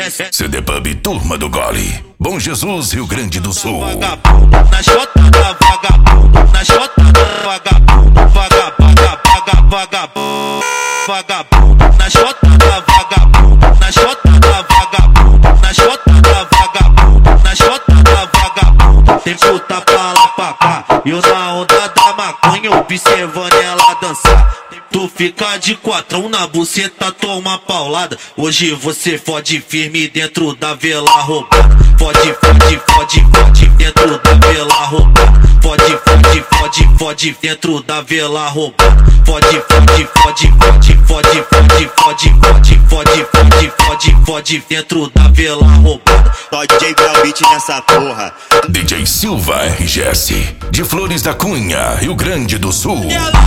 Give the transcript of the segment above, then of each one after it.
CD Pub Turma do Gole, Bom Jesus, Rio Grande do Sul. Vagabundo, na chota da vagabundo, na chota da vagabundo, vagabundo, vagabundo, na chota da vagabundo, na chota da vagabundo, na chota da vagabundo, na chota da vagabundo. Tem puta pra lá pra cá, eu na onda da maconha, observando ela dançar. Tu fica de quatrão na buceta, toma paulada. Hoje você fode firme dentro da vela roubada. Fode, fode, fode, fode dentro da vela roubada. Fode, fode, fode, fode dentro da vela roubada. Fode, fode, fode, fode, fode, fode, fode, fode, fode, fode, fode, fode dentro da vela roubada. Só DJ Belbeat nessa porra. DJ Silva RGS, de Flores da Cunha, Rio Grande do Sul.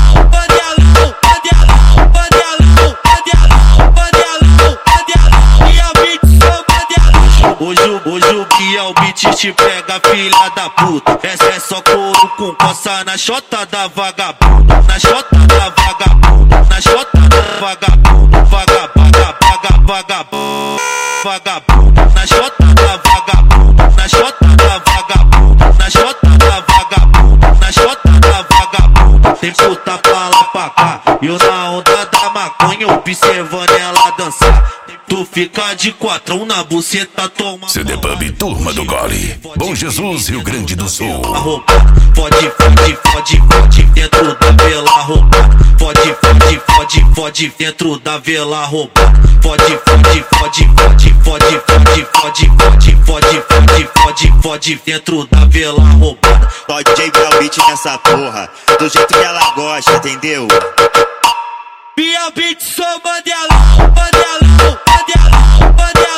Hoje o Belbeat te pega, filha da puta. Essa é só couro com coça na chota da vagabundo. Na chota da vagabundo, na chota da vagabundo, vagabundo, vagabundo, na chota da vagabundo, na chota da vagabundo, na chota da vagabundo, na chota da vagabundo. Tem puta pra lá pra cá, eu na onda da maconha, observando ela dançar. Tu fica de quatrão na buceta, toma CD Pub Turma do Gole, Bom Jesus, Rio Grande do Sul. Fode, fode, fode, fode dentro da vela roubada. Fode, fode, fode, fode dentro da vela roubada. Fode, fode, fode, fode, fode, fode, fode, fode, fode, fode, fode, fode dentro da vela roubada. Só DJ Belbeat nessa porra, do jeito que ela gosta, entendeu? Belbeat, sou mandelão, mandelão, mandelão, mandelão.